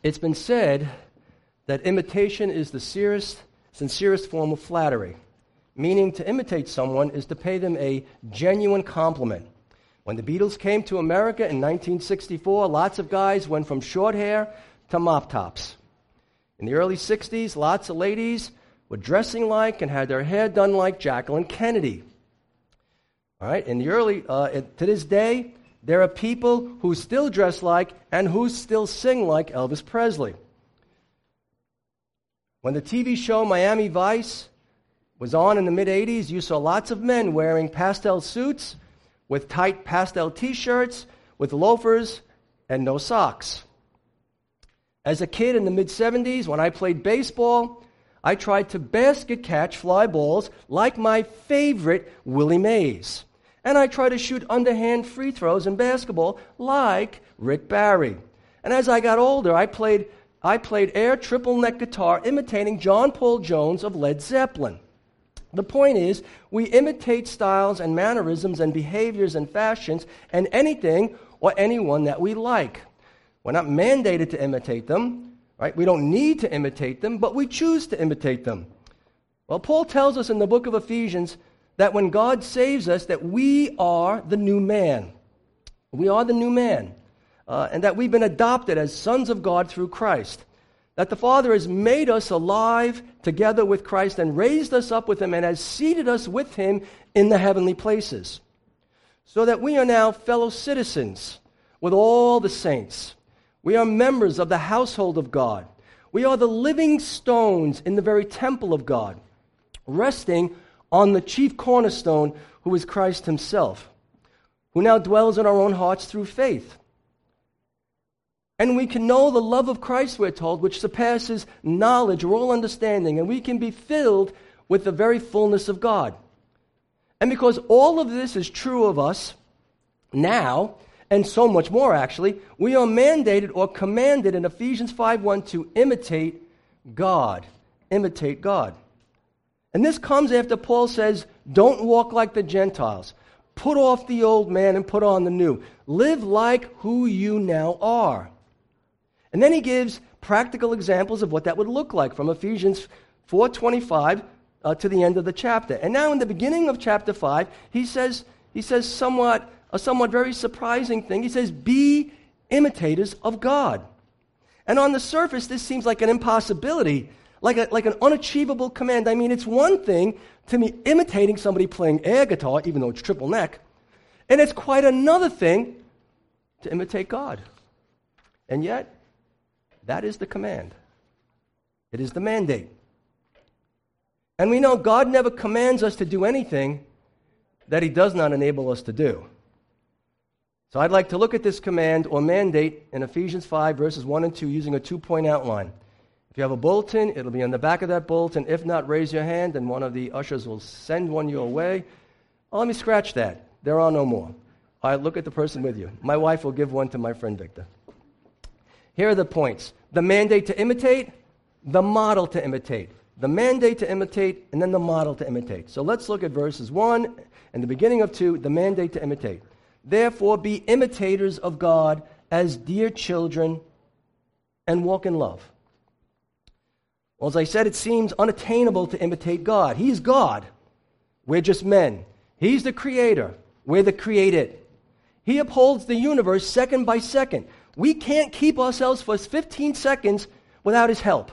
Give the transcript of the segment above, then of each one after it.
It's been said that imitation is the sincerest form of flattery, meaning to imitate someone is to pay them a genuine compliment. When the Beatles came to America in 1964, lots of guys went from short hair to mop tops. In the early 60s, lots of ladies were dressing like and had their hair done like Jacqueline Kennedy. All right, to this day, there are people who still dress like and who still sing like Elvis Presley. When the TV show Miami Vice was on in the mid-'80s, you saw lots of men wearing pastel suits with tight pastel T-shirts, with loafers, and no socks. As a kid in the mid-'70s, when I played baseball, I tried to basket catch fly balls like my favorite Willie Mays. And I tried to shoot underhand free throws in basketball like Rick Barry. And as I got older, I played air triple neck guitar imitating John Paul Jones of Led Zeppelin. The point is, we imitate styles and mannerisms and behaviors and fashions and anything or anyone that we like. We're not mandated to imitate them, right? We don't need to imitate them, but we choose to imitate them. Well, Paul tells us in the book of Ephesians that when God saves us, that we are the new man. We are the new man. And that we've been adopted as sons of God through Christ. That the Father has made us alive together with Christ and raised us up with Him and has seated us with Him in the heavenly places. So that we are now fellow citizens with all the saints. We are members of the household of God. We are the living stones in the very temple of God, resting on the chief cornerstone, who is Christ Himself, who now dwells in our own hearts through faith. And we can know the love of Christ, we're told, which surpasses knowledge or all understanding, and we can be filled with the very fullness of God. And because all of this is true of us now, and so much more actually, we are mandated or commanded in Ephesians 5:1 to imitate God. Imitate God. And this comes after Paul says, don't walk like the Gentiles. Put off the old man and put on the new. Live like who you now are. And then he gives practical examples of what that would look like from Ephesians 4:25 to the end of the chapter. And now in the beginning of chapter 5, he says a somewhat very surprising thing. He says, be imitators of God. And on the surface, this seems like an impossibility, like an unachievable command. I mean, it's one thing to me imitating somebody playing air guitar, even though it's triple neck, and it's quite another thing to imitate God. And yet, that is the command. It is the mandate. And we know God never commands us to do anything that He does not enable us to do. So I'd like to look at this command or mandate in Ephesians 5, verses 1 and 2, using a two-point outline. If you have a bulletin, it'll be on the back of that bulletin. If not, raise your hand, and one of the ushers will send one your way. Oh, let me scratch that. There are no more. All right, look at the person with you. My wife will give one to my friend Victor. Here are the points. The mandate to imitate, the model to imitate. The mandate to imitate, and then the model to imitate. So let's look at verses 1 and the beginning of 2, the mandate to imitate. Therefore, be imitators of God as dear children and walk in love. Well, as I said, it seems unattainable to imitate God. He's God. We're just men. He's the creator. We're the created. He upholds the universe second by second. We can't keep ourselves for 15 seconds without His help.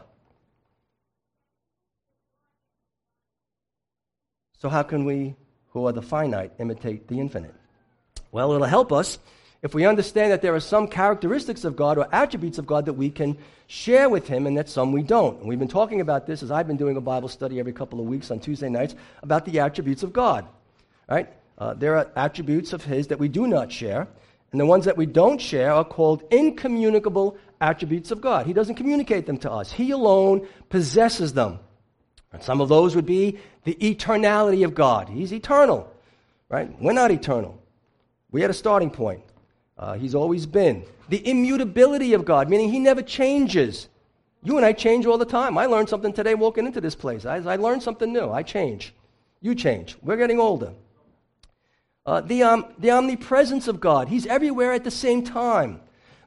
So how can we, who are the finite, imitate the infinite? Well, it'll help us if we understand that there are some characteristics of God or attributes of God that we can share with Him and that some we don't. And we've been talking about this as I've been doing a Bible study every couple of weeks on Tuesday nights about the attributes of God. Right? There are attributes of His that we do not share, and the ones that we don't share are called incommunicable attributes of God. He doesn't communicate them to us. He alone possesses them. And some of those would be the eternality of God. He's eternal. Right? We're not eternal. We had a starting point. He's always been. The immutability of God, meaning He never changes. You and I change all the time. I learned something today walking into this place. I learned something new. I change. You change. We're getting older. The omnipresence of God. He's everywhere at the same time.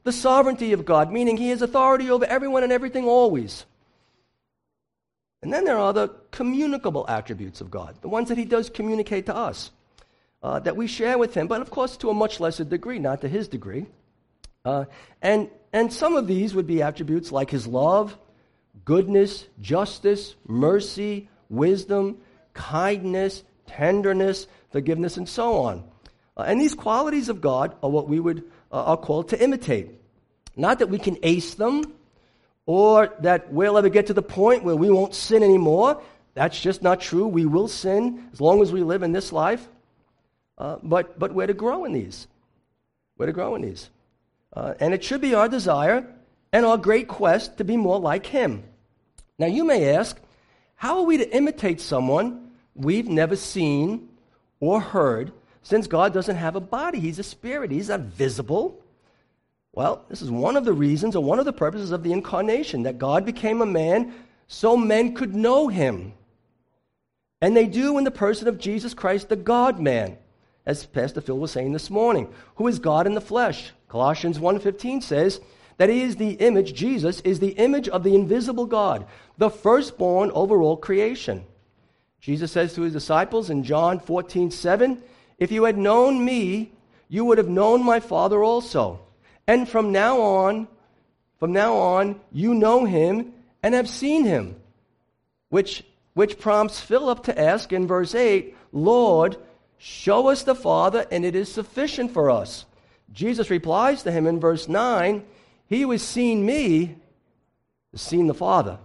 the sovereignty of God, meaning he has authority over everyone and everything always. And then there are the communicable attributes of God, the ones that he does communicate to us, that we share with him, but of course to a much lesser degree, not to his degree. And some of these would be attributes like his love, goodness, justice, mercy, wisdom, kindness, tenderness, forgiveness, and so on. And these qualities of God are what we would are called to imitate. Not that we can ace them, or that we'll ever get to the point where we won't sin anymore. That's just not true. We will sin as long as we live in this life. But we're to grow in these. We're to grow in these. And it should be our desire and our great quest to be more like him. Now you may ask, how are we to imitate someone we've never seen or heard, since God doesn't have a body? He's a spirit. He's not visible. Well, this is one of the reasons, or one of the purposes of the incarnation, that God became a man so men could know him. And they do in the person of Jesus Christ, the God-man, as Pastor Phil was saying this morning, who is God in the flesh. Colossians 1:15 says that he is the image, Jesus is the image of the invisible God, the firstborn over all creation. Jesus says to his disciples in John 14:7, if you had known me, you would have known my Father also. And from now on, you know him and have seen him. Which prompts Philip to ask in verse 8, Lord, show us the Father, and it is sufficient for us. Jesus replies to him in verse 9, he who has seen me has seen the Father.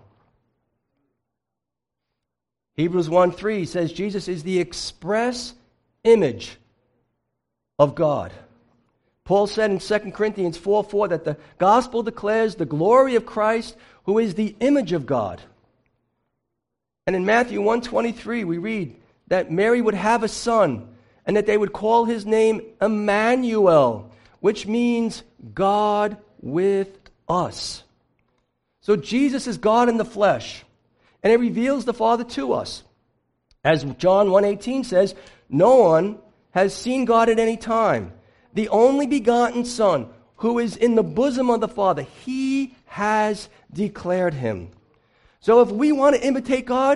Hebrews 1:3 says Jesus is the express image of God. Paul said in 2 Corinthians 4:4 that the gospel declares the glory of Christ, who is the image of God. And in Matthew 1:23 we read that Mary would have a son and that they would call his name Emmanuel, which means God with us. So Jesus is God in the flesh, and he reveals the Father to us. As John 1:18 says, no one has seen God at any time. The only begotten Son, who is in the bosom of the Father, he has declared him. So if we want to imitate God,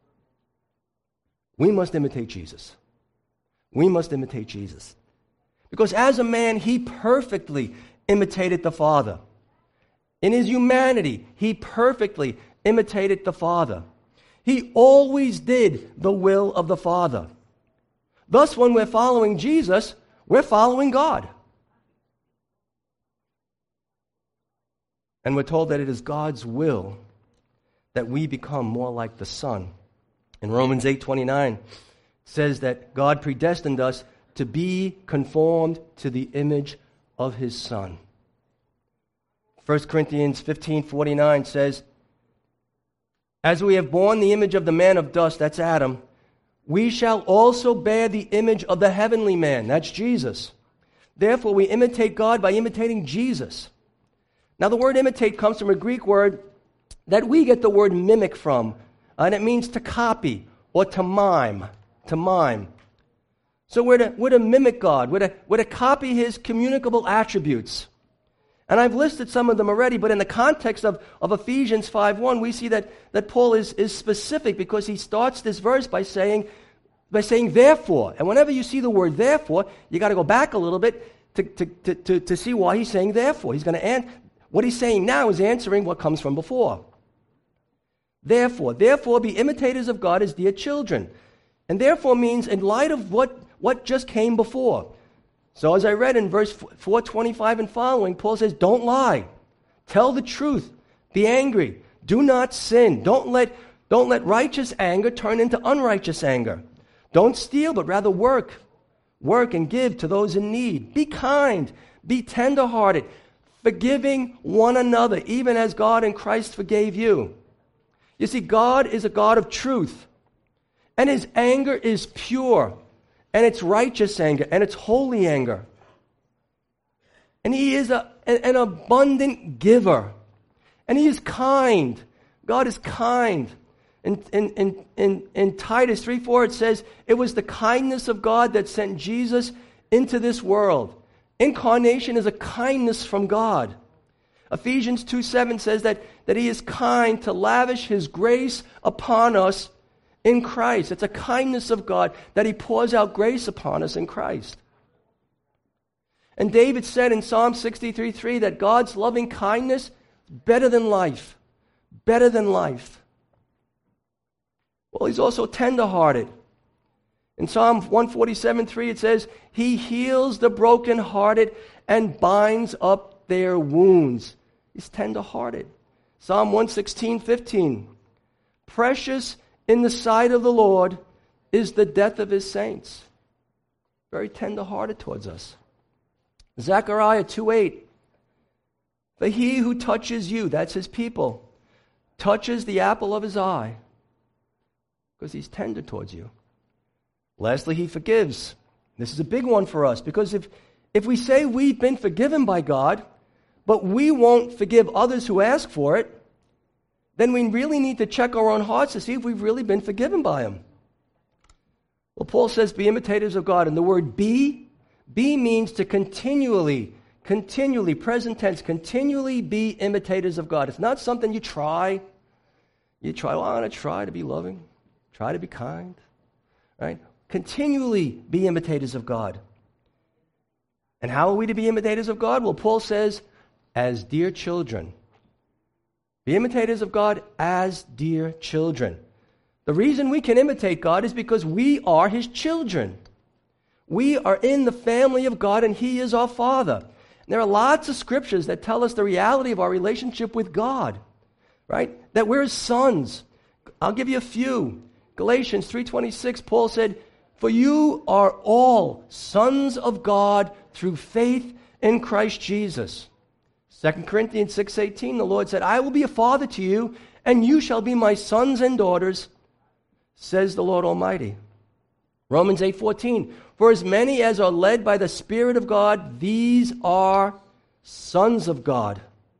we must imitate Jesus. We must imitate Jesus. Because as a man, he perfectly imitated the Father. In his humanity, he perfectly imitated the Father. He always did the will of the Father. Thus, when we're following Jesus, we're following God. And we're told that it is God's will that we become more like the Son. In Romans 8:29, it says that God predestined us to be conformed to the image of his Son. 1 Corinthians 15:49 says, as we have borne the image of the man of dust, that's Adam, we shall also bear the image of the heavenly man, that's Jesus. Therefore, we imitate God by imitating Jesus. Now, the word imitate comes from a Greek word that we get the word mimic from, and it means to copy or to mime, to mime. So we're to mimic God. We're to copy his communicable attributes. And I've listed some of them already, but in the context of Ephesians 5:1, we see that Paul is specific, because he starts this verse by saying therefore. And whenever you see the word therefore, you got to go back a little bit to see why he's saying therefore. He's going to what he's saying now is answering what comes from before. Therefore be imitators of God as dear children. And therefore means in light of what just came before. So as I read in verse 4:25 and following, Paul says, don't lie. Tell the truth. Be angry. Do not sin. Don't let righteous anger turn into unrighteous anger. Don't steal, but rather work. Work and give to those in need. Be kind. Be tenderhearted. Forgiving one another, even as God in Christ forgave you. You see, God is a God of truth. And his anger is pure. And it's righteous anger. And it's holy anger. And he is an abundant giver. And he is kind. God is kind. In Titus 3:4 it says, it was the kindness of God that sent Jesus into this world. Incarnation is a kindness from God. Ephesians 2:7 says that he is kind to lavish his grace upon us in Christ. It's a kindness of God that he pours out grace upon us in Christ. And David said in Psalm 63:3 that God's loving kindness is better than life. Better than life. Well, he's also tender-hearted. In Psalm 147:3 it says, he heals the brokenhearted and binds up their wounds. He's tender-hearted. Psalm 116:15, precious in the sight of the Lord is the death of his saints. Very tender-hearted towards us. Zechariah 2:8, for he who touches you, that's his people, touches the apple of his eye, because he's tender towards you. Lastly, he forgives. This is a big one for us, because if we say we've been forgiven by God, but we won't forgive others who ask for it, then we really need to check our own hearts to see if we've really been forgiven by him. Well, Paul says, be imitators of God. And the word be means to continually, present tense, continually be imitators of God. It's not something you try. You try, well, I'm going to try to be loving, try to be kind, right? Continually be imitators of God. And how are we to be imitators of God? Well, Paul says, as dear children. Be imitators of God as dear children. The reason we can imitate God is because we are his children. We are in the family of God and he is our Father. And there are lots of scriptures that tell us the reality of our relationship with God, right? That we're his sons. I'll give you a few. Galatians 3:26, Paul said, for you are all sons of God through faith in Christ Jesus. 2 Corinthians 6:18, the Lord said, I will be a father to you, and you shall be my sons and daughters, says the Lord Almighty. Romans 8:14, for as many as are led by the Spirit of God, these are sons of God.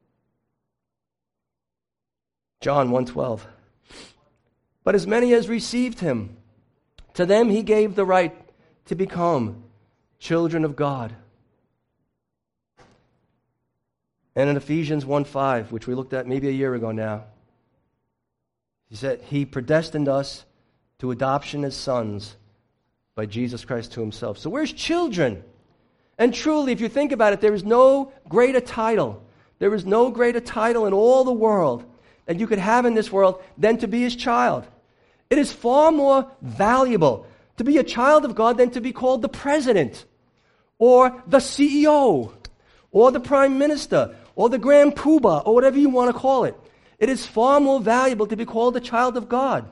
John 1:12, but as many as received him, to them he gave the right to become children of God. And in Ephesians 1:5, which we looked at maybe a year ago now, he said, he predestined us to adoption as sons by Jesus Christ to himself. So we're his children. And truly, if you think about it, there is no greater title. There is no greater title in all the world that you could have in this world than to be his child. It is far more valuable to be a child of God than to be called the president or the CEO or the prime minister or the grand poobah or whatever you want to call it. It is far more valuable to be called a child of God.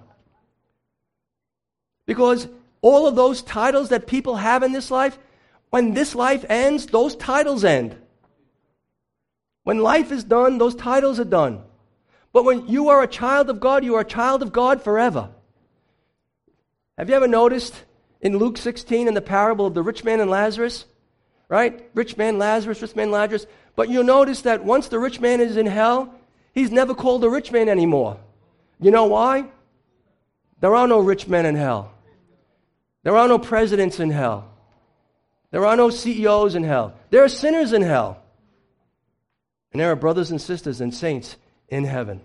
Because all of those titles that people have in this life, when this life ends, those titles end. When life is done, those titles are done. But when you are a child of God, you are a child of God forever. Have you ever noticed in Luke 16 in the parable of the rich man and Lazarus? Right? Rich man, Lazarus, rich man, Lazarus. But you'll notice that once the rich man is in hell, he's never called a rich man anymore. You know why? There are no rich men in hell. There are no presidents in hell. There are no CEOs in hell. There are sinners in hell. And there are brothers and sisters and saints in heaven.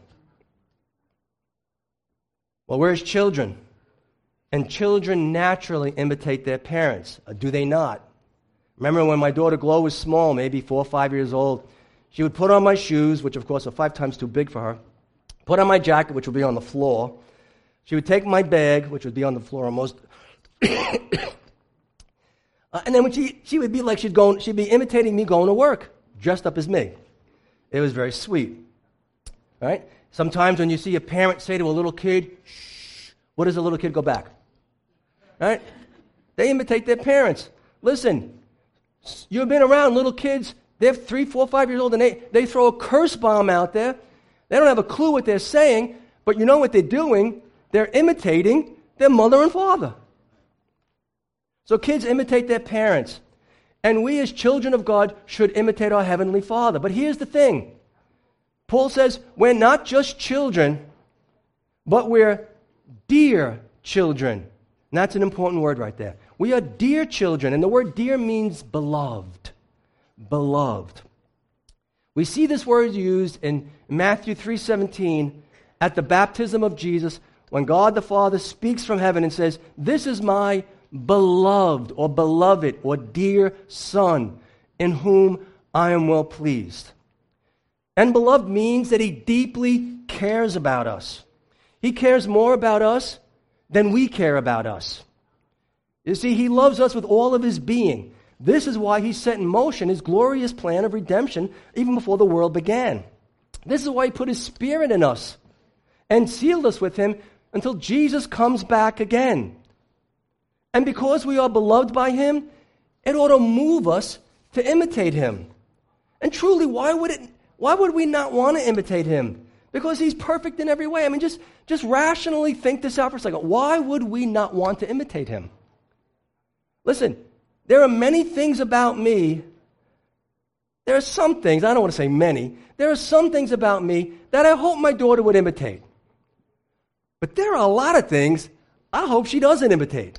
Well, we're his children. And children naturally imitate their parents. Do they not? Remember when my daughter Glo was small, maybe 4 or 5 years old, she would put on my shoes, which of course are 5 times too big for her, put on my jacket, which would be on the floor. She would take my bag, which would be on the floor almost, and then when she would be like she'd be imitating me going to work, dressed up as me. It was very sweet, right? Sometimes when you see a parent say to a little kid, shh, what does the little kid go back? Right? They imitate their parents. Listen, you've been around little kids, they're 3, 4, 5 years old, and they throw a curse bomb out there. They don't have a clue what they're saying, but you know what they're doing? They're imitating their mother and father. So kids imitate their parents. And we as children of God should imitate our Heavenly Father. But here's the thing. Paul says we're not just children, but we're dear children. And that's an important word right there. We are dear children, and the word dear means beloved. beloved. We see this word used in Matthew 3:17 at the baptism of Jesus when God the Father speaks from heaven and says, "This is my beloved," or beloved, or dear Son, in whom I am well pleased. And beloved means that he deeply cares about us. He cares more about us than we care about us. You see, he loves us with all of his being. This is why he set in motion his glorious plan of redemption even before the world began. This is why he put his Spirit in us and sealed us with him until Jesus comes back again. And because we are beloved by him, it ought to move us to imitate him. And truly, why would we not want to imitate him? Because he's perfect in every way. I mean, just rationally think this out for a second. Why would we not want to imitate him? Listen, there are many things about me. There are some things, I don't want to say many, there are some things about me that I hope my daughter would imitate. But there are a lot of things I hope she doesn't imitate.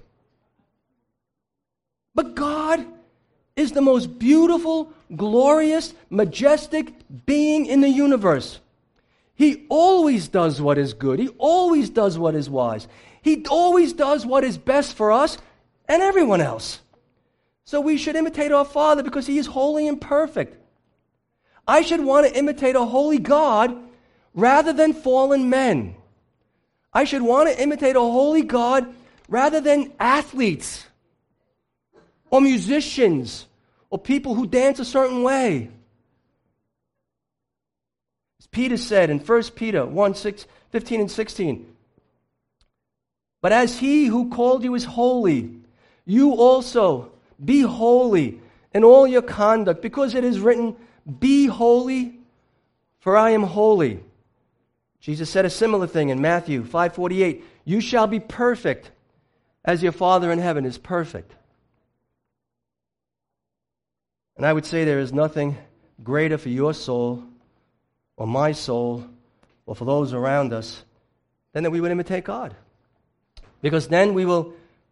But God is the most beautiful, glorious, majestic being in the universe. He always does what is good. He always does what is wise. He always does what is best for us and everyone else. So we should imitate our Father because he is holy and perfect. I should want to imitate a holy God rather than fallen men. I should want to imitate a holy God rather than athletes or musicians or people who dance a certain way. As Peter said in 1 Peter 1:15 and 16, "But as he who called you is holy, you also be holy in all your conduct, because it is written, 'Be holy, for I am holy.'" Jesus said a similar thing in Matthew 5:48, "You shall be perfect as your Father in heaven is perfect." And I would say there is nothing greater for your soul or my soul or for those around us than that we would imitate God. Because then we will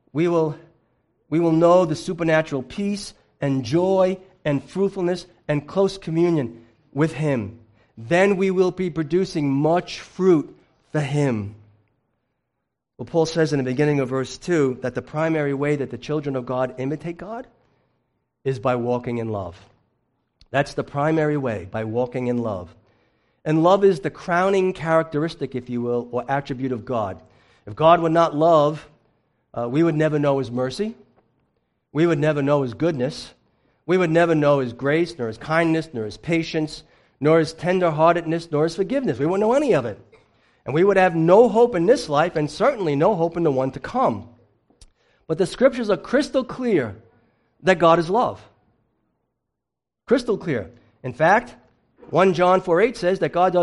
know the supernatural peace and joy and fruitfulness and close communion with him. Then we will be producing much fruit for him. Well, Paul says in the beginning of verse 2 that the primary way that the children of God imitate God is by walking in love. That's the primary way, by walking in love. And love is the crowning characteristic, if you will, or attribute of God. If God were not love, we would never know his mercy. We would never know his goodness. We would never know his grace, nor his kindness, nor his patience, nor his tenderheartedness, nor his forgiveness. We wouldn't know any of it. And we would have no hope in this life, and certainly no hope in the one to come. But the scriptures are crystal clear that God is love. Crystal clear. In fact, 1 John 4:8 says that God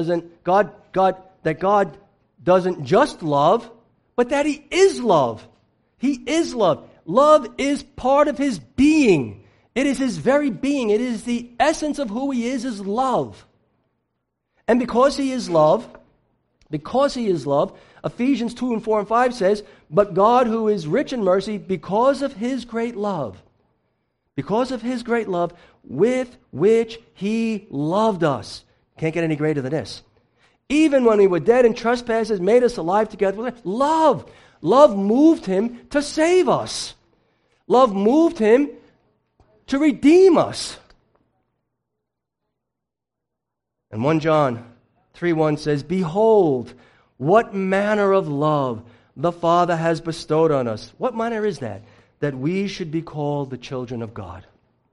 doesn't just love, but that he is love. He is love. Love is part of his being. It is his very being. It is the essence of who he is love. And because he is love, Ephesians 2 and 4 and 5 says, "But God, who is rich in mercy, because of his great love with which he loved us." Can't get any greater than this. "Even when we were dead in trespasses, made us alive together with love." Love moved him to save us. Love moved him to redeem us. And 1 John 3:1 says, "Behold, what manner of love the Father has bestowed on us." What manner is that? That we should be called the children of God.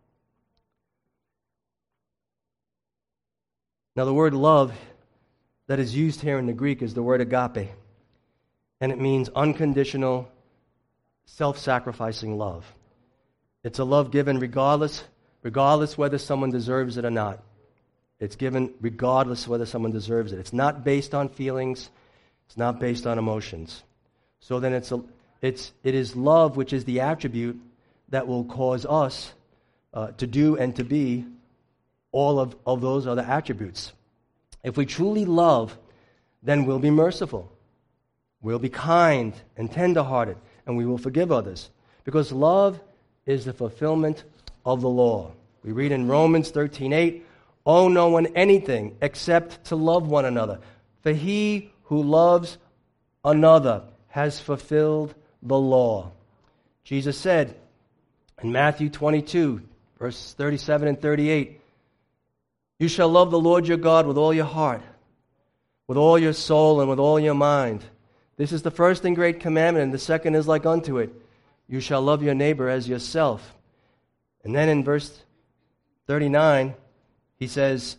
Now, the word love that is used here in the Greek is the word agape. And it means unconditional, self-sacrificing love. It's a love given regardless whether someone deserves it or not. It's given regardless whether someone deserves it. It's not based on feelings. It's not based on emotions. So then it is love which is the attribute that will cause us to do and to be all of those other attributes. If we truly love, then we'll be merciful. We'll be kind and tenderhearted, and we will forgive others. Because love is the fulfillment of the law. We read in Romans 13:8, owe no one anything except to love one another. For he who loves another has fulfilled the law. Jesus said in Matthew 22, verse 37 and 38, you shall love the Lord your God with all your heart, with all your soul, and with all your mind. This is the first and great commandment, and the second is like unto it. You shall love your neighbor as yourself. And then in verse 39, he says,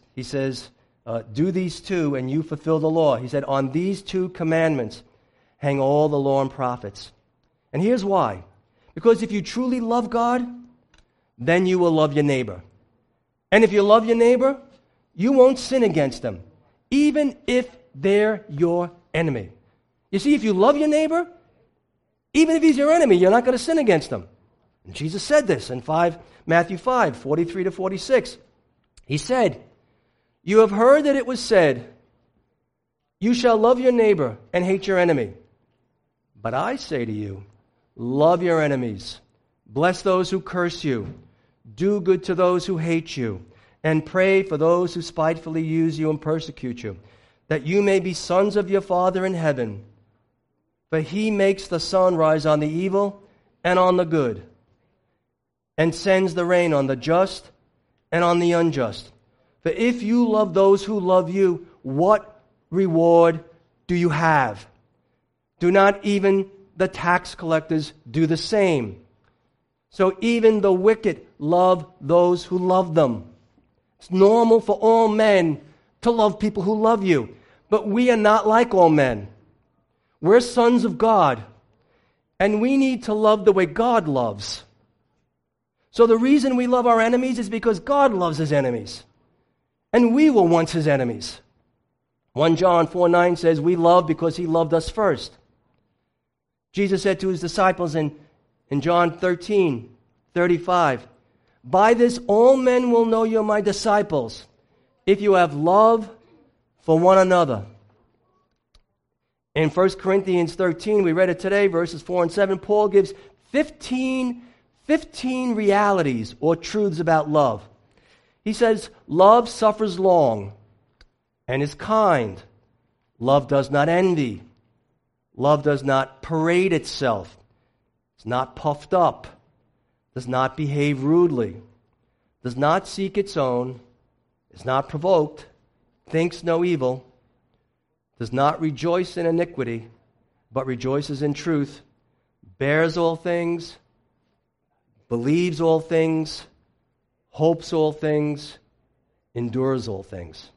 do these two, and you fulfill the law. He said, on these two commandments hang all the law and prophets. And here's why. Because if you truly love God, then you will love your neighbor. And if you love your neighbor, you won't sin against them, even if they're your enemy. You see, if you love your neighbor, even if he's your enemy, you're not going to sin against him. And Jesus said this in Matthew 5, 43 to 46. He said, you have heard that it was said, you shall love your neighbor and hate your enemy. But I say to you, love your enemies, bless those who curse you, do good to those who hate you, and pray for those who spitefully use you and persecute you, that you may be sons of your Father in heaven. For he makes the sun rise on the evil and on the good, and sends the rain on the just and on the unjust. For if you love those who love you, what reward do you have? Do not even the tax collectors do the same? So even the wicked love those who love them. It's normal for all men to love people who love you. But we are not like all men. We're sons of God. And we need to love the way God loves. So the reason we love our enemies is because God loves his enemies. And we were once his enemies. 1 John 4:9 says, we love because he loved us first. Jesus said to his disciples in John 13:35, by this all men will know you're my disciples, if you have love for one another. In 1 Corinthians 13, we read it today, verses 4 and 7, Paul gives 15 realities or truths about love. He says, love suffers long and is kind. Love does not envy. Love does not parade itself. It's not puffed up. Does not behave rudely. Does not seek its own. Is not provoked. Thinks no evil. Does not rejoice in iniquity, but rejoices in truth. Bears all things. Believes all things. Hopes all things. Endures all things.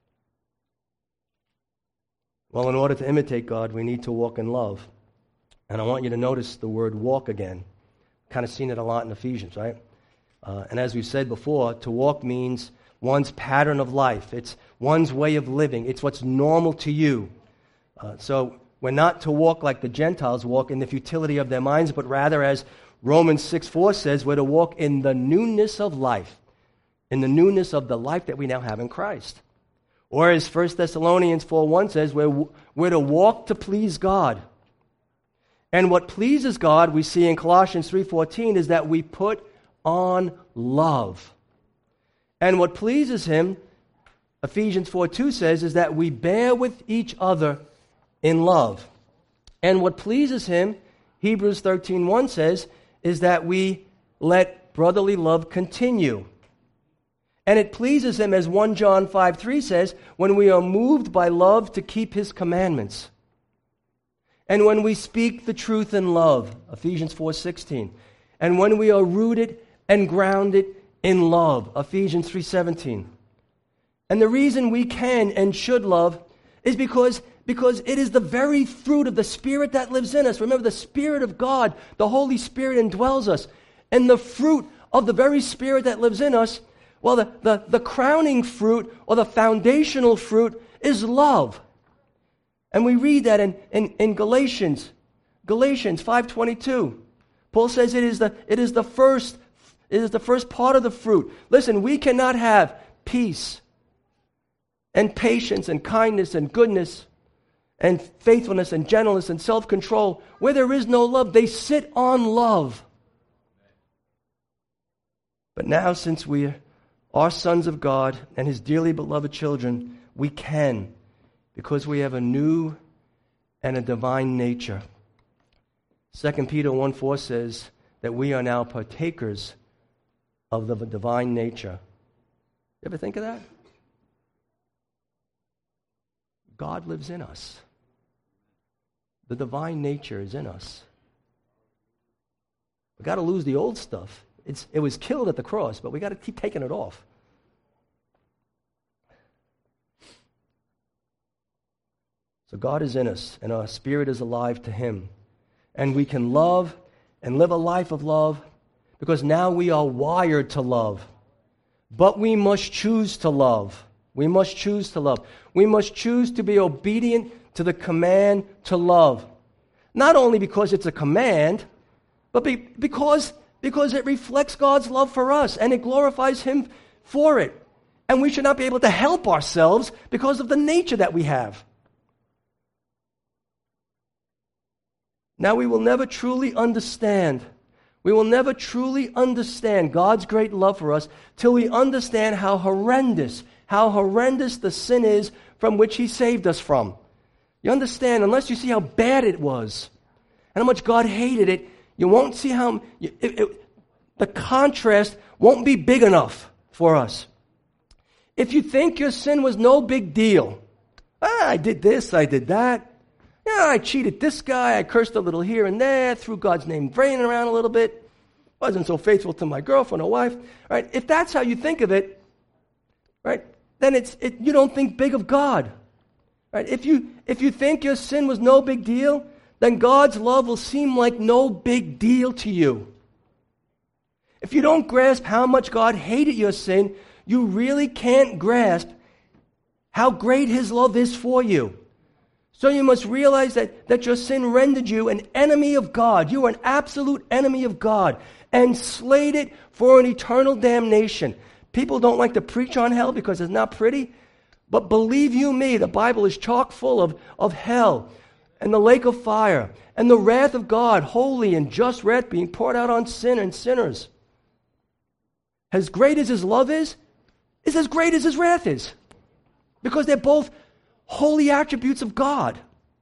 Well, in order to imitate God, we need to walk in love. And I want you to notice the word walk again. Kind of seen it a lot in Ephesians, right? And as we've said before, to walk means one's pattern of life. It's one's way of living. It's what's normal to you. So we're not to walk like the Gentiles walk in the futility of their minds, but rather, as Romans 6:4 says, we're to walk in the newness of life, in the newness of the life that we now have in Christ. Or as 1 Thessalonians 4:1 says, we're to walk to please God. And what pleases God, we see in Colossians 3:14, is that we put on love. And what pleases him, Ephesians 4:2 says, is that we bear with each other in love. And what pleases him, Hebrews 13:1 says, is that we let brotherly love continue. And it pleases him, as 1 John 5:3 says, when we are moved by love to keep his commandments. And when we speak the truth in love, Ephesians 4:16. And when we are rooted and grounded in love, Ephesians 3:17. And the reason we can and should love is because it is the very fruit of the Spirit that lives in us. Remember, the Spirit of God, the Holy Spirit indwells us. And the fruit of the very Spirit that lives in us, well, the crowning fruit or the foundational fruit is love. And we read that in Galatians 5:22. Paul says it is the first part of the fruit. Listen, we cannot have peace and patience and kindness and goodness and faithfulness and gentleness and self-control where there is no love. They sit on love. But now, since we are sons of God and his dearly beloved children, we can, because we have a new and a divine nature. 2 Peter 1:4 says that we are now partakers of the divine nature. You ever think of that? God lives in us. The divine nature is in us. We've got to lose the old stuff. It was killed at the cross, but we got to keep taking it off. So God is in us, and our spirit is alive to him. And we can love and live a life of love because now we are wired to love. But we must choose to love. We must choose to love. We must choose to be obedient to the command to love. Not only because it's a command, but because it reflects God's love for us and it glorifies him for it. And we should not be able to help ourselves because of the nature that we have. Now, we will never truly understand. We will never truly understand God's great love for us till we understand how horrendous the sin is from which he saved us from. You understand, unless you see how bad it was and how much God hated it, you won't see how the contrast won't be big enough for us. If you think your sin was no big deal, I did this, I did that. Yeah, I cheated this guy, I cursed a little here and there, threw God's name brain around a little bit, wasn't so faithful to my girlfriend or wife. Right? If that's how you think of it, right, then you don't think big of God. Right? If you think your sin was no big deal, then God's love will seem like no big deal to you. If you don't grasp how much God hated your sin, you really can't grasp how great his love is for you. So you must realize that your sin rendered you an enemy of God. You are an absolute enemy of God and slated for an eternal damnation. People don't like to preach on hell because it's not pretty. But believe you me, the Bible is chock full of hell and the lake of fire and the wrath of God, holy and just wrath being poured out on sin and sinners. As great as his love is as great as his wrath is. Because they're both holy attributes of God.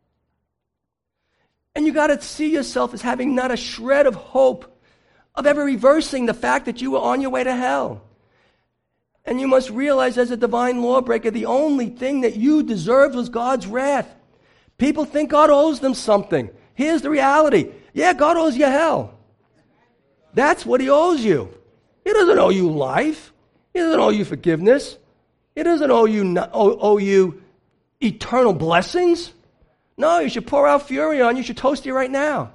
And you got to see yourself as having not a shred of hope of ever reversing the fact that you were on your way to hell. And you must realize as a divine lawbreaker, the only thing that you deserved was God's wrath. People think God owes them something. Here's the reality. Yeah, God owes you hell. That's what he owes you. He doesn't owe you life. He doesn't owe you forgiveness. He doesn't owe you eternal blessings. No, you should pour out fury on you. You should toast you right now.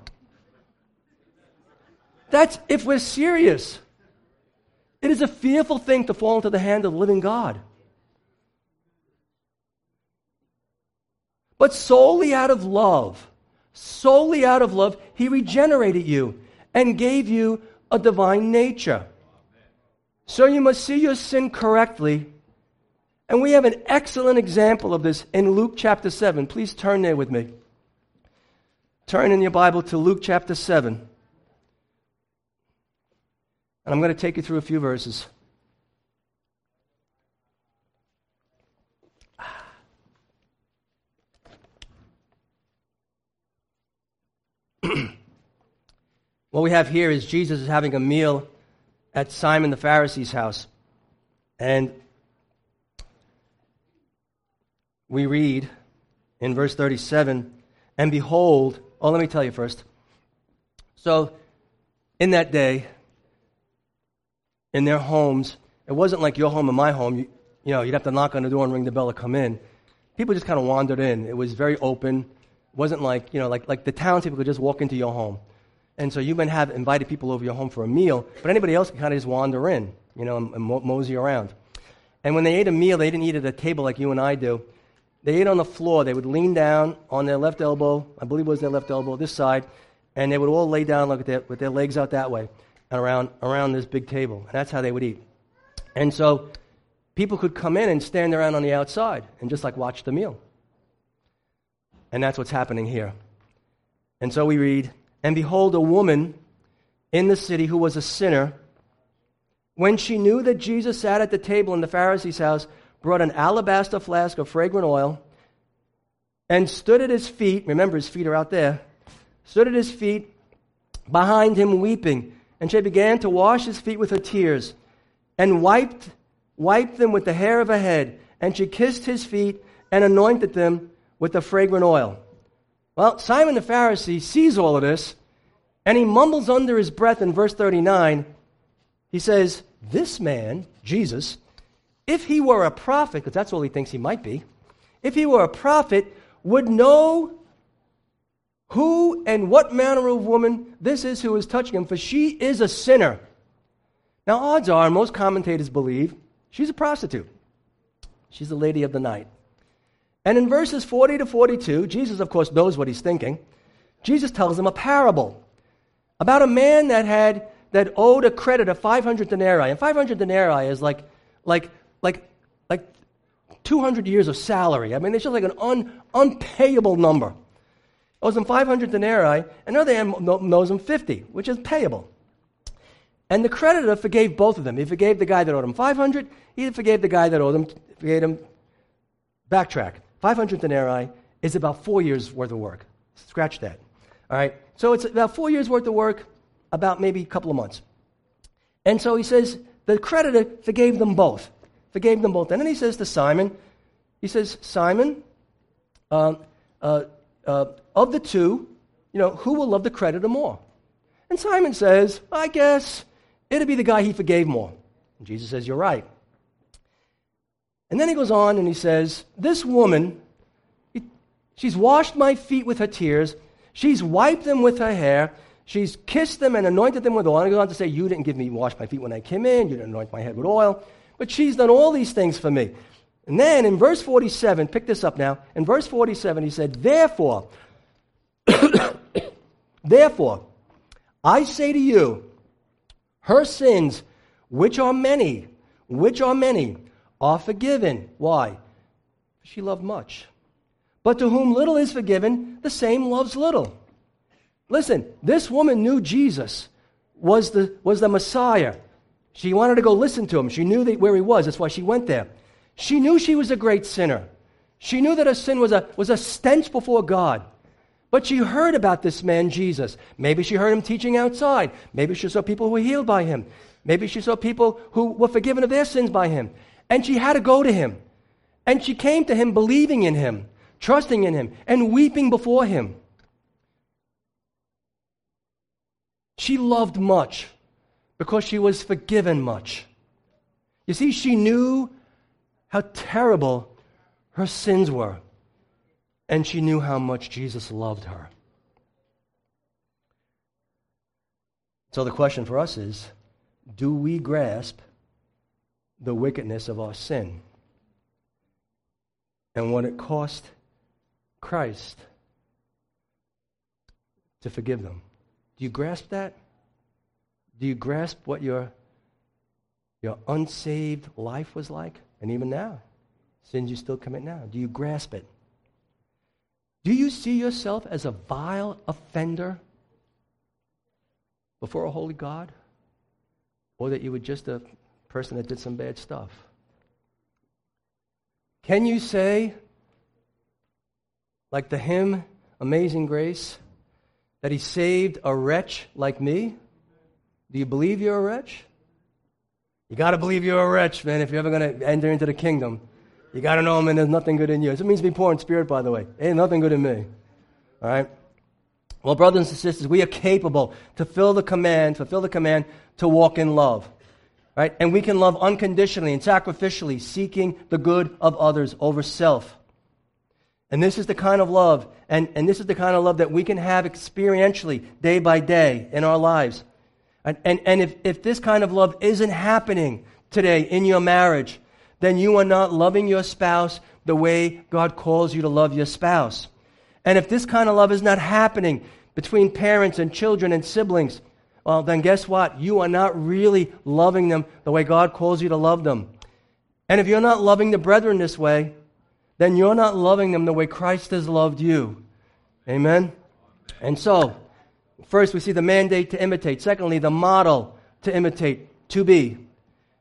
That's if we're serious. It is a fearful thing to fall into the hand of the living God. But solely out of love, he regenerated you and gave you a divine nature. So you must see your sin correctly. And we have an excellent example of this in Luke chapter 7. Please turn there with me. Turn in your Bible to Luke chapter 7. And I'm going to take you through a few verses. What we have here is Jesus is having a meal at Simon the Pharisee's house. And we read in verse 37, and behold, let me tell you first. So, in that day, in their homes, it wasn't like your home and my home. You know, you'd have to knock on the door and ring the bell to come in. People just kind of wandered in. It was very open. It wasn't like, like the townspeople could just walk into your home. And so you might have invited people over your home for a meal, but anybody else can kind of just wander in, and mosey around. And when they ate a meal, they didn't eat at a table like you and I do. They ate on the floor. They would lean down on their left elbow, I believe it was their left elbow, this side, and they would all lay down with their legs out that way and around this big table. And that's how they would eat. And so people could come in and stand around on the outside and just watch the meal. And that's what's happening here. And so we read, and behold, a woman in the city who was a sinner when she knew that Jesus sat at the table in the Pharisee's house, brought an alabaster flask of fragrant oil and stood at his feet. Remember, his feet are out there. Stood at his feet behind him weeping. And she began to wash his feet with her tears and wiped them with the hair of her head. And she kissed his feet and anointed them with the fragrant oil. Well, Simon the Pharisee sees all of this, and he mumbles under his breath in verse 39. He says, this man, Jesus, if he were a prophet, because that's all he thinks he might be, if he were a prophet, would know who and what manner of woman this is who is touching him, for she is a sinner. Now, odds are, most commentators believe, she's a prostitute. She's the lady of the night. And in verses 40 to 42, Jesus, of course, knows what he's thinking. Jesus tells him a parable about a man that owed a credit of 500 denarii. And 500 denarii is like 200 years of salary. I mean, it's just like an unpayable number. Owes him 500 denarii, and another man owes him 50, which is payable. And the creditor forgave both of them. He forgave the guy that owed him 500. He forgave the guy that forgave him. Backtrack. 500 denarii is about 4 years' worth of work. Scratch that. All right? So it's about 4 years' worth of work, about maybe a couple of months. And so he says, the creditor forgave them both. Forgave them both. And then he says to Simon, Simon, of the two, who will love the creditor more? And Simon says, I guess it'll be the guy he forgave more. And Jesus says, you're right. And then he goes on and he says, this woman, she's washed my feet with her tears, she's wiped them with her hair, she's kissed them and anointed them with oil. And he goes on to say, you didn't wash my feet when I came in, you didn't anoint my head with oil, but she's done all these things for me. And then in verse 47, pick this up now, in verse 47 he said, Therefore, I say to you, her sins, which are many, are forgiven. Why? She loved much. But to whom little is forgiven, the same loves little. Listen, this woman knew Jesus was the Messiah. She wanted to go listen to him. She knew where he was. That's why she went there. She knew she was a great sinner. She knew that her sin was a stench before God. But she heard about this man, Jesus. Maybe she heard him teaching outside. Maybe she saw people who were healed by him. Maybe she saw people who were forgiven of their sins by him. And she had to go to him. And she came to him believing in him, trusting in him, and weeping before him. She loved much because she was forgiven much. You see, she knew how terrible her sins were. And she knew how much Jesus loved her. So the question for us is, do we grasp the wickedness of our sin and what it cost Christ to forgive them? Do you grasp that? Do you grasp what your unsaved life was like? And even now, sins you still commit now. Do you grasp it? Do you see yourself as a vile offender before a holy God? Or that you were just a person that did some bad stuff? Can you say, like the hymn, Amazing Grace, that he saved a wretch like me? Do you believe you're a wretch? You got to believe you're a wretch, man, if you're ever going to enter into the kingdom. You got to know, man, there's nothing good in you. It means to be poor in spirit, by the way. Ain't nothing good in me. All right? Well, brothers and sisters, we are capable to fulfill the command to walk in love. Right? And we can love unconditionally and sacrificially, seeking the good of others over self. And this is the kind of love, and this is the kind of love that we can have experientially, day by day, in our lives. And if this kind of love isn't happening today in your marriage, then you are not loving your spouse the way God calls you to love your spouse. And if this kind of love is not happening between parents and children and siblings, well, then guess what? You are not really loving them the way God calls you to love them. And if you're not loving the brethren this way, then you're not loving them the way Christ has loved you. Amen? And so, first we see the mandate to imitate. Secondly, the model to imitate, to be.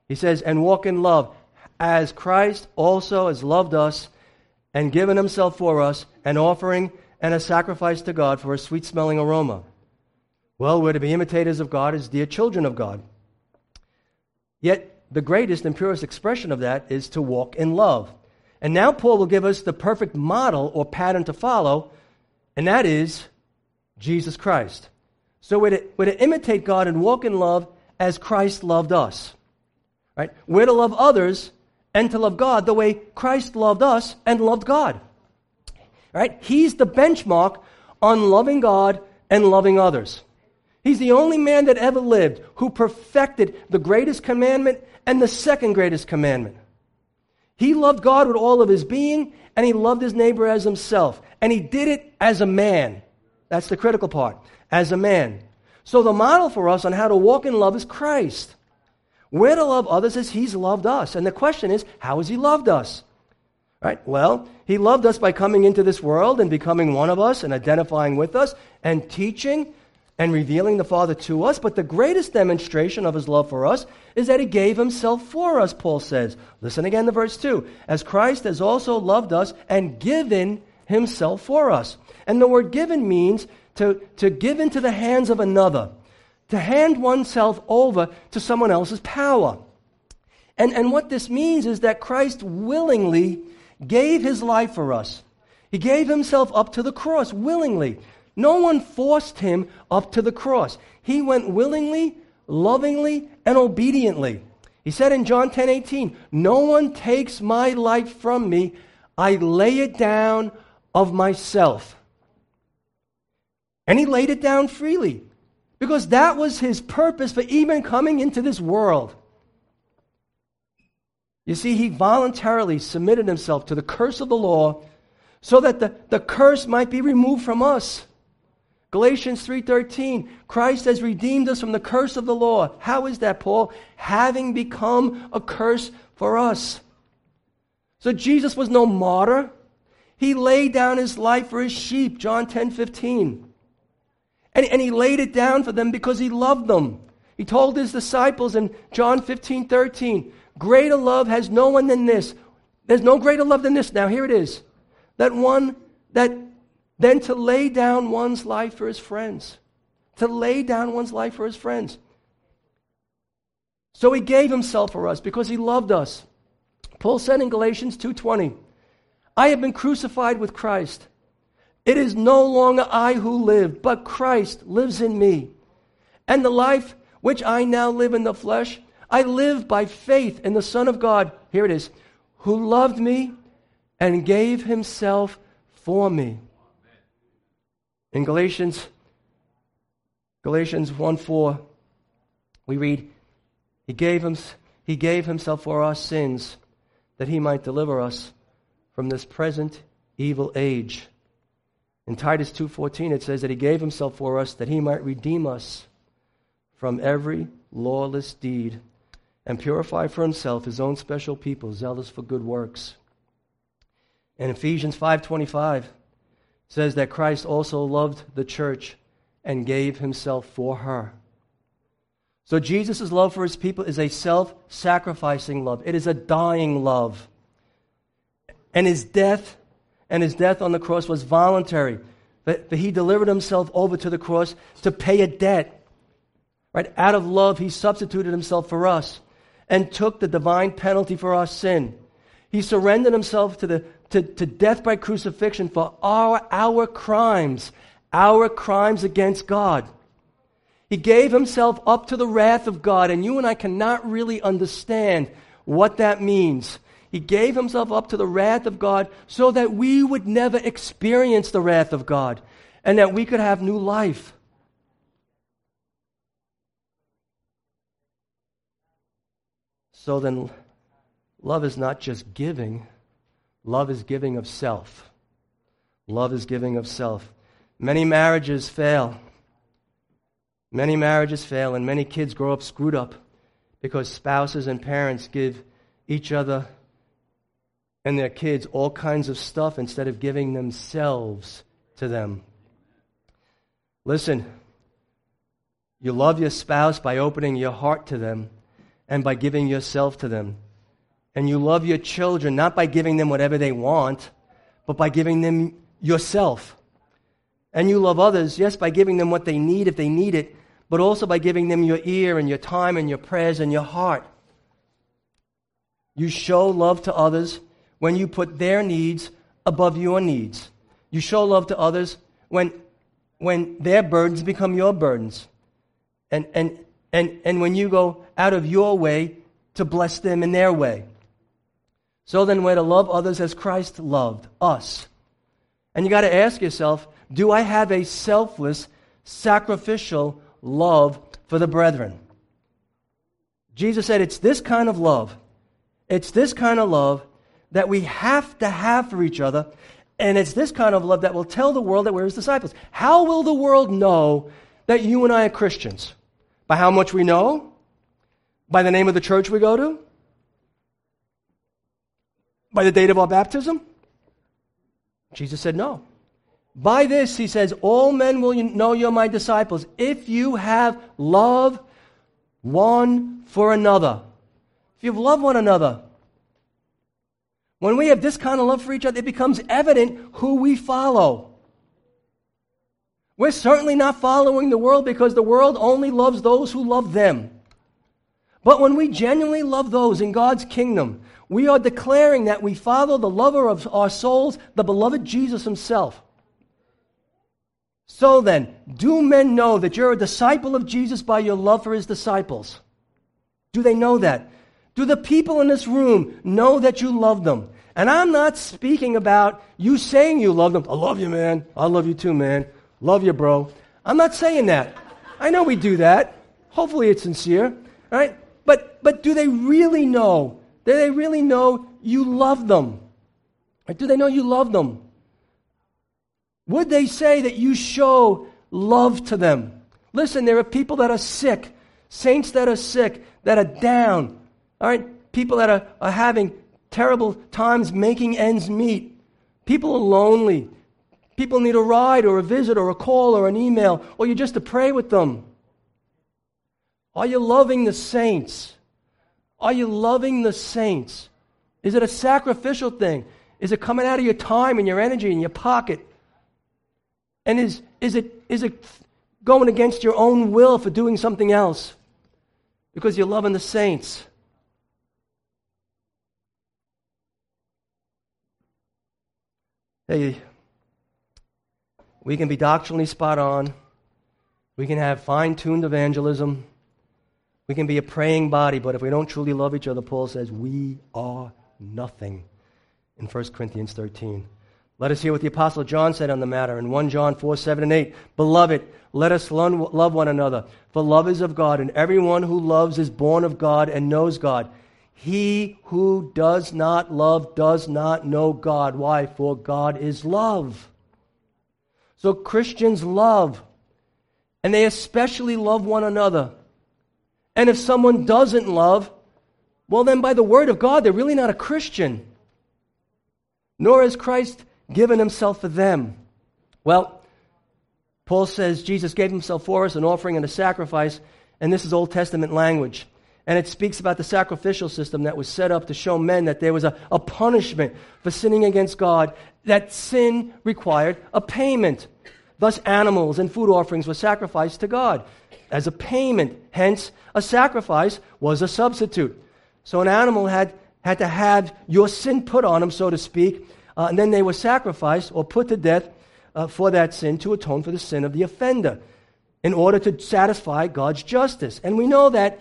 He says, and walk in love, as Christ also has loved us and given himself for us, an offering and a sacrifice to God for a sweet-smelling aroma. Well, we're to be imitators of God as dear children of God. Yet, the greatest and purest expression of that is to walk in love. And now Paul will give us the perfect model or pattern to follow, and that is Jesus Christ. So we're to imitate God and walk in love as Christ loved us. Right? We're to love others and to love God the way Christ loved us and loved God. Right? He's the benchmark on loving God and loving others. He's the only man that ever lived who perfected the greatest commandment and the second greatest commandment. He loved God with all of his being, and he loved his neighbor as himself. And he did it as a man. That's the critical part. As a man. So the model for us on how to walk in love is Christ. We're to love others as he's loved us. And the question is, how has he loved us? Right? Well, he loved us by coming into this world and becoming one of us and identifying with us and teaching and revealing the Father to us. But the greatest demonstration of his love for us is that he gave himself for us, Paul says. Listen again to verse 2. As Christ has also loved us and given himself for us. And the word given means to give into the hands of another. To hand oneself over to someone else's power. And what this means is that Christ willingly gave his life for us. He gave himself up to the cross willingly. No one forced him up to the cross. He went willingly, lovingly, and obediently. He said in John 10:18, no one takes my life from me. I lay it down of myself. And he laid it down freely because that was his purpose for even coming into this world. You see, he voluntarily submitted himself to the curse of the law so that the curse might be removed from us. Galatians 3:13, Christ has redeemed us from the curse of the law. How is that, Paul? Having become a curse for us. So Jesus was no martyr. He laid down his life for his sheep, John 10:15. And he laid it down for them because he loved them. He told his disciples in John 15:13, greater love has no one than this. There's no greater love than this. Now here it is. Than to lay down one's life for his friends. To lay down one's life for his friends. So he gave himself for us because he loved us. Paul said in Galatians 2:20, I have been crucified with Christ. It is no longer I who live, but Christ lives in me. And the life which I now live in the flesh, I live by faith in the Son of God, here it is, who loved me and gave himself for me. In Galatians 1:4, we read, He gave himself for our sins that he might deliver us from this present evil age. In Titus 2:14, it says that he gave himself for us that he might redeem us from every lawless deed and purify for himself his own special people, zealous for good works. And Ephesians 5:25 says that Christ also loved the church and gave himself for her. So Jesus' love for his people is a self-sacrificing love. It is a dying love. And his death on the cross was voluntary. But he delivered himself over to the cross to pay a debt. Right? Out of love, he substituted himself for us and took the divine penalty for our sin. He surrendered himself to death by crucifixion for our crimes against God. He gave himself up to the wrath of God, and you and I cannot really understand what that means. He gave himself up to the wrath of God so that we would never experience the wrath of God and that we could have new life. So then, love is not just giving. Love is giving of self. Love is giving of self. Many marriages fail. Many marriages fail, and many kids grow up screwed up because spouses and parents give each other and their kids all kinds of stuff instead of giving themselves to them. Listen, you love your spouse by opening your heart to them and by giving yourself to them. And you love your children not by giving them whatever they want, but by giving them yourself. And you love others, yes, by giving them what they need if they need it, but also by giving them your ear and your time and your prayers and your heart. You show love to others when you put their needs above your needs. You show love to others when their burdens become your burdens. And when you go out of your way to bless them in their way. So then we're to love others as Christ loved us. And you got to ask yourself, do I have a selfless, sacrificial love for the brethren? Jesus said it's this kind of love. It's this kind of love that we have to have for each other. And it's this kind of love that will tell the world that we're his disciples. How will the world know that you and I are Christians? By how much we know? By the name of the church we go to? By the date of our baptism? Jesus said no. By this, he says, all men will know you're my disciples if you have love one for another. If you love one another. When we have this kind of love for each other, it becomes evident who we follow. We're certainly not following the world because the world only loves those who love them. But when we genuinely love those in God's kingdom, we are declaring that we follow the lover of our souls, the beloved Jesus himself. So then, do men know that you're a disciple of Jesus by your love for his disciples? Do they know that? Do the people in this room know that you love them? And I'm not speaking about you saying you love them. I love you, man. I love you too, man. Love you, bro. I'm not saying that. I know we do that. Hopefully it's sincere. Right? But do they really know? Do they really know you love them? Or do they know you love them? Would they say that you show love to them? Listen, there are people that are sick, saints that are sick, that are down, all right? People that are having terrible times making ends meet. People are lonely. People need a ride or a visit or a call or an email, or you just to pray with them. Are you loving the saints? Are you loving the saints? Is it a sacrificial thing? Is it coming out of your time and your energy and your pocket? And is it going against your own will for doing something else? Because you're loving the saints. Hey, we can be doctrinally spot on. We can have fine-tuned evangelism. We can be a praying body, but if we don't truly love each other, Paul says, we are nothing in 1 Corinthians 13. Let us hear what the Apostle John said on the matter in 1 John 4, 7, and 8. Beloved, let us love one another, for love is of God, and everyone who loves is born of God and knows God. He who does not love does not know God. Why? For God is love. So Christians love, and they especially love one another. And if someone doesn't love, well then by the word of God, they're really not a Christian. Nor has Christ given himself for them. Well, Paul says Jesus gave himself for us, an offering and a sacrifice, and this is Old Testament language. And it speaks about the sacrificial system that was set up to show men that there was a punishment for sinning against God, that sin required a payment. Thus animals and food offerings were sacrificed to God as a payment. Hence, a sacrifice was a substitute. So an animal had to have your sin put on him, so to speak, and then they were sacrificed or put to death for that sin to atone for the sin of the offender in order to satisfy God's justice. And we know that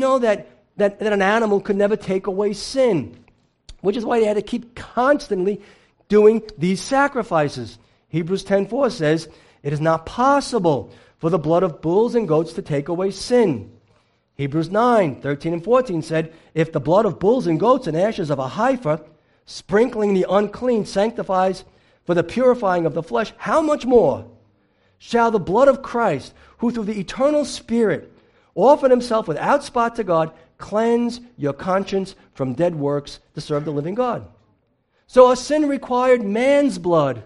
an animal could never take away sin, which is why they had to keep constantly doing these sacrifices. Hebrews 10:4 says, it is not possible for the blood of bulls and goats to take away sin. Hebrews 9:13 and 14 said, if the blood of bulls and goats and ashes of a heifer, sprinkling the unclean, sanctifies for the purifying of the flesh, how much more shall the blood of Christ, who through the eternal Spirit offered himself without spot to God, cleanse your conscience from dead works to serve the living God? So our sin required man's blood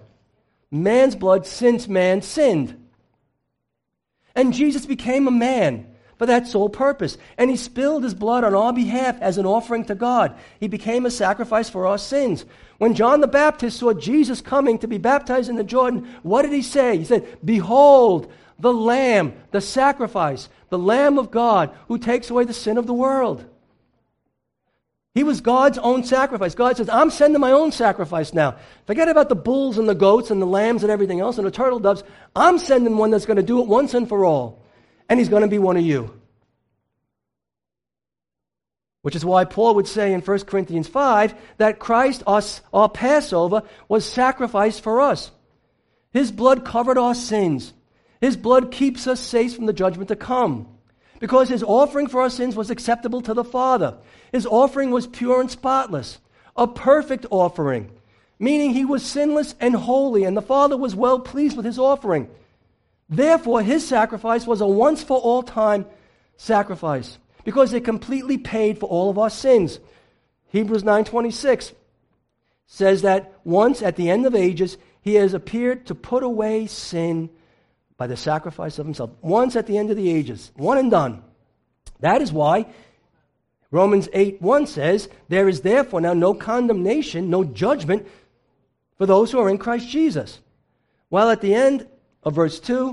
since man sinned. And Jesus became a man for that sole purpose. And he spilled his blood on our behalf as an offering to God. He became a sacrifice for our sins. When John the Baptist saw Jesus coming to be baptized in the Jordan, what did he say? He said, "Behold, the Lamb, the sacrifice, the Lamb of God who takes away the sin of the world." He was God's own sacrifice. God says, "I'm sending my own sacrifice now. Forget about the bulls and the goats and the lambs and everything else and the turtle doves. I'm sending one that's going to do it once and for all. And he's going to be one of you." Which is why Paul would say in 1 Corinthians 5 that Christ, our Passover, was sacrificed for us. His blood covered our sins. His blood keeps us safe from the judgment to come. Because his offering for our sins was acceptable to the Father. His offering was pure and spotless, a perfect offering, meaning he was sinless and holy, and the Father was well pleased with his offering. Therefore, his sacrifice was a once-for-all-time sacrifice, because it completely paid for all of our sins. Hebrews 9:26 says that once at the end of ages, he has appeared to put away sin by the sacrifice of himself. Once at the end of the ages, one and done. That is why Romans 8:1 says, "There is therefore now no condemnation, no judgment for those who are in Christ Jesus." While at the end of verse 2,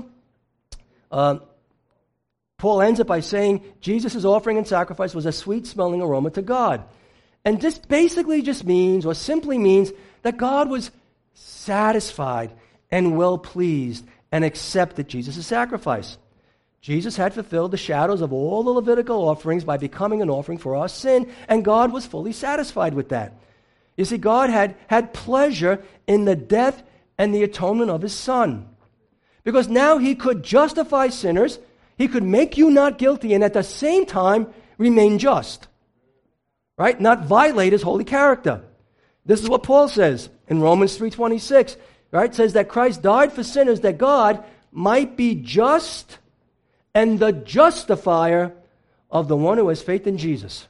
Paul ends it by saying Jesus' offering and sacrifice was a sweet-smelling aroma to God. And this basically just means, or simply means, that God was satisfied and well-pleased and accepted Jesus' sacrifice. Jesus had fulfilled the shadows of all the Levitical offerings by becoming an offering for our sin, and God was fully satisfied with that. You see, God had pleasure in the death and the atonement of his Son. Because now he could justify sinners, he could make you not guilty, and at the same time remain just. Right? Not violate his holy character. This is what Paul says in Romans 3:26. Right? It says that Christ died for sinners that God might be just and the justifier of the one who has faith in Jesus.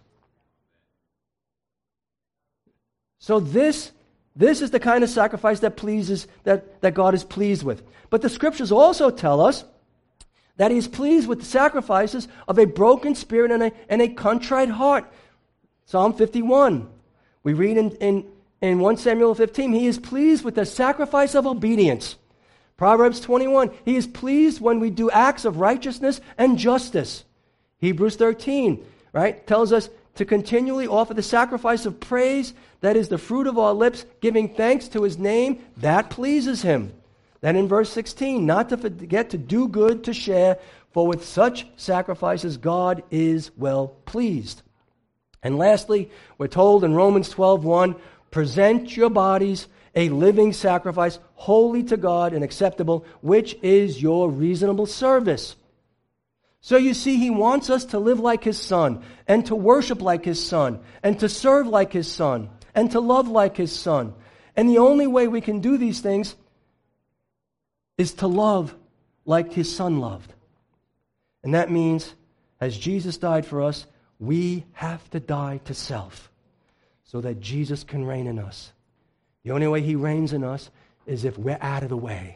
So this is the kind of sacrifice that pleases, that God is pleased with. But the scriptures also tell us that he is pleased with the sacrifices of a broken spirit and a contrite heart. Psalm 51. We read in 1 Samuel 15, he is pleased with the sacrifice of obedience. Proverbs 21, he is pleased when we do acts of righteousness and justice. Hebrews 13, right, tells us to continually offer the sacrifice of praise, that is the fruit of our lips, giving thanks to his name, that pleases him. Then in verse 16, not to forget to do good, to share, for with such sacrifices God is well pleased. And lastly, we're told in Romans 12:1, present your bodies a living sacrifice, holy to God and acceptable, which is your reasonable service. So you see, he wants us to live like his Son, and to worship like his Son, and to serve like his Son, and to love like his Son. And the only way we can do these things is to love like his Son loved. And that means, as Jesus died for us, we have to die to self so that Jesus can reign in us. The only way he reigns in us is if we're out of the way.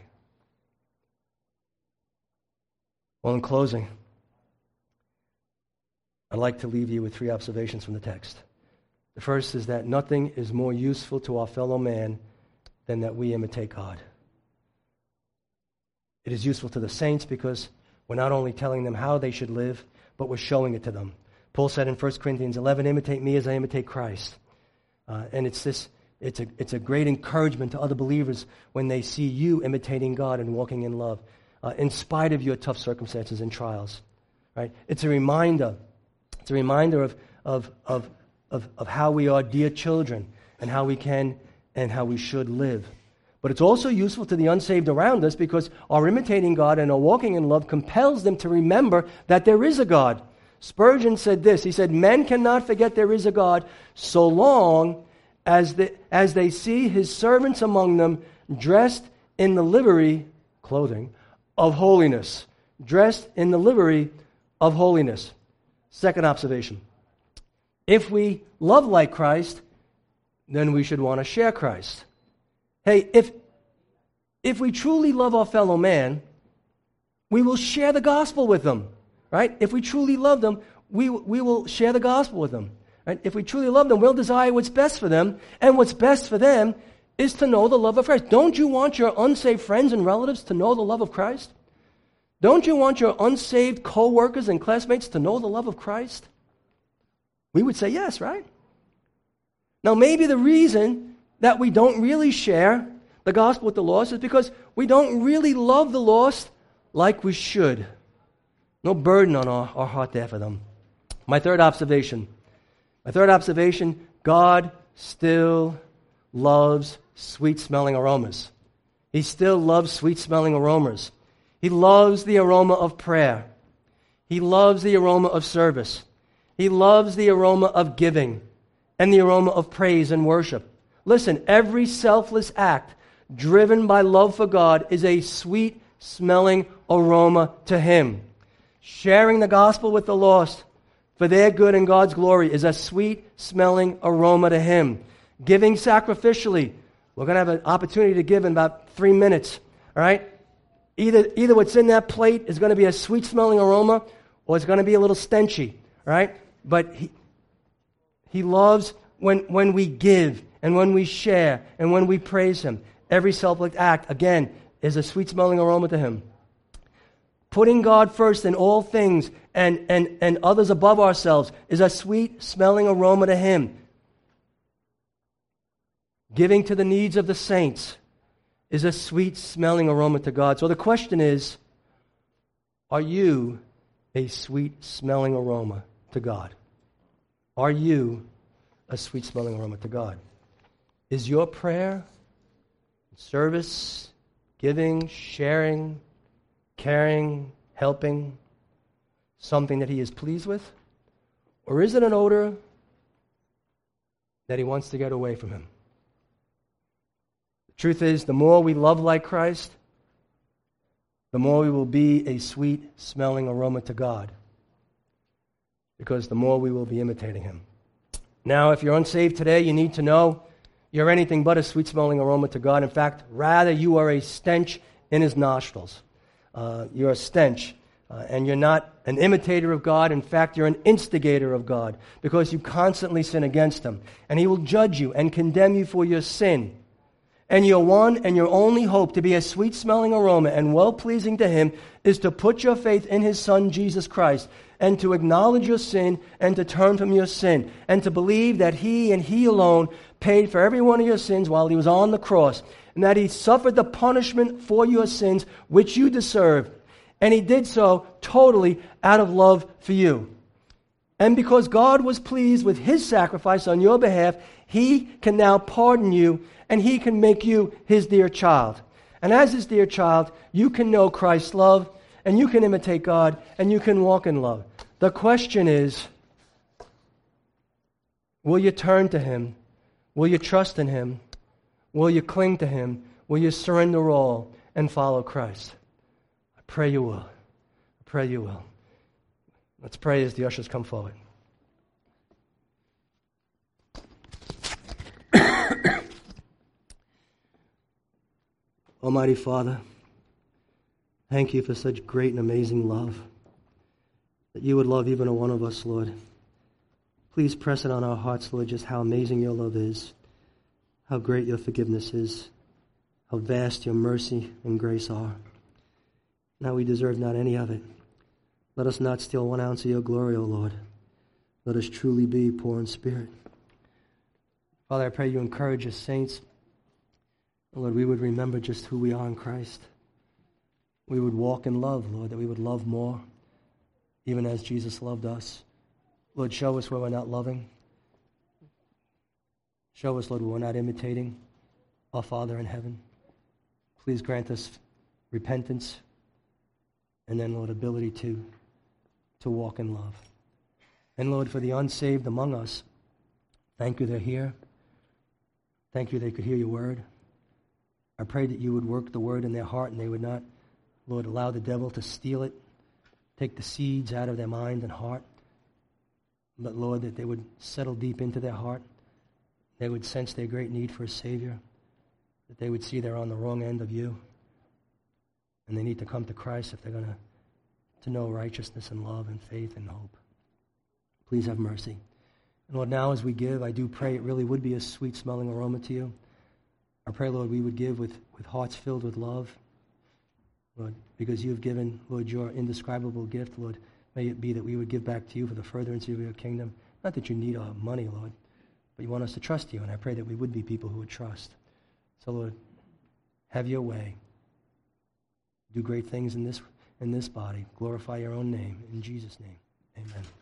Well, in closing, I'd like to leave you with 3 observations from the text. The first is that nothing is more useful to our fellow man than that we imitate God. It is useful to the saints because we're not only telling them how they should live, but we're showing it to them. Paul said in 1 Corinthians 11, imitate me as I imitate Christ. And it's a great encouragement to other believers when they see you imitating God and walking in love, in spite of your tough circumstances and trials. Right? It's a reminder. It's a reminder of how we are dear children and how we can and how we should live. But it's also useful to the unsaved around us because our imitating God and our walking in love compels them to remember that there is a God. Spurgeon said this. He said, men cannot forget there is a God so long as they see his servants among them dressed in the livery, clothing, of holiness. Dressed in the livery of holiness. Second observation. If we love like Christ, then we should want to share Christ. Hey, if we truly love our fellow man, we will share the gospel with them. right? If we truly love them, we will share the gospel with them. Right? If we truly love them, we'll desire what's best for them, and what's best for them is to know the love of Christ. Don't you want your unsaved friends and relatives to know the love of Christ? Don't you want your unsaved co-workers and classmates to know the love of Christ? We would say yes, right? Now, maybe the reason that we don't really share the gospel with the lost is because we don't really love the lost like we should. No burden on our heart there for them. My third observation, God still loves sweet-smelling aromas. He still loves sweet-smelling aromas. He loves the aroma of prayer. He loves the aroma of service. He loves the aroma of giving and the aroma of praise and worship. Listen, every selfless act driven by love for God is a sweet-smelling aroma to Him. Sharing the gospel with the lost for their good and God's glory is a sweet-smelling aroma to Him. Giving sacrificially. We're going to have an opportunity to give in about 3 minutes. All right? Either what's in that plate is going to be a sweet-smelling aroma or it's going to be a little stenchy. All right? But He loves when we give and when we share and when we praise Him. Every selfless act, again, is a sweet-smelling aroma to Him. Putting God first in all things and others above ourselves is a sweet-smelling aroma to Him. Giving to the needs of the saints is a sweet-smelling aroma to God. So the question is, are you a sweet-smelling aroma to God? Are you a sweet-smelling aroma to God? Is your prayer, service, giving, sharing, caring, helping something that He is pleased with? Or is it an odor that He wants to get away from Him? The truth is, the more we love like Christ, the more we will be a sweet-smelling aroma to God, because the more we will be imitating Him. Now, if you're unsaved today, you need to know you're anything but a sweet-smelling aroma to God. In fact, rather, you are a stench in His nostrils. You're a stench, and you're not an imitator of God. In fact, you're an instigator of God, because you constantly sin against Him, and He will judge you and condemn you for your sin. And your one and your only hope to be a sweet-smelling aroma and well-pleasing to Him is to put your faith in His Son, Jesus Christ, and to acknowledge your sin and to turn from your sin, and to believe that He and He alone paid for every one of your sins while He was on the cross, and that He suffered the punishment for your sins which you deserved. And He did so totally out of love for you. And because God was pleased with His sacrifice on your behalf, He can now pardon you, and He can make you His dear child. And as His dear child, you can know Christ's love, and you can imitate God, and you can walk in love. The question is, will you turn to Him? Will you trust in Him? Will you cling to Him? Will you surrender all and follow Christ? I pray you will. I pray you will. Let's pray as the ushers come forward. Almighty Father, thank you for such great and amazing love, that you would love even a one of us, Lord. Please press it on our hearts, Lord, just how amazing your love is, how great your forgiveness is, how vast your mercy and grace are. Now we deserve not any of it. Let us not steal 1 ounce of your glory, O Lord. Let us truly be poor in spirit. Father, I pray you encourage us, saints. Lord, we would remember just who we are in Christ. We would walk in love, Lord, that we would love more, even as Jesus loved us. Lord, show us where we're not loving. Show us, Lord, where we're not imitating our Father in heaven. Please grant us repentance and then, Lord, ability to walk in love. And, Lord, for the unsaved among us, thank you they're here. Thank you they could hear your word. I pray that you would work the word in their heart and they would not, Lord, allow the devil to steal it, take the seeds out of their mind and heart. But, Lord, that they would settle deep into their heart. They would sense their great need for a Savior, that they would see they're on the wrong end of you, and they need to come to Christ if they're going to to know righteousness and love and faith and hope. Please have mercy. And Lord, now as we give, I do pray it really would be a sweet-smelling aroma to you. I pray, Lord, we would give with hearts filled with love, Lord, because you have given, Lord, your indescribable gift, Lord. May it be that we would give back to you for the furtherance of your kingdom. Not that you need our money, Lord, but you want us to trust you, and I pray that we would be people who would trust. So, Lord, have your way. Do great things in this body. Glorify your own name. In Jesus' name, amen.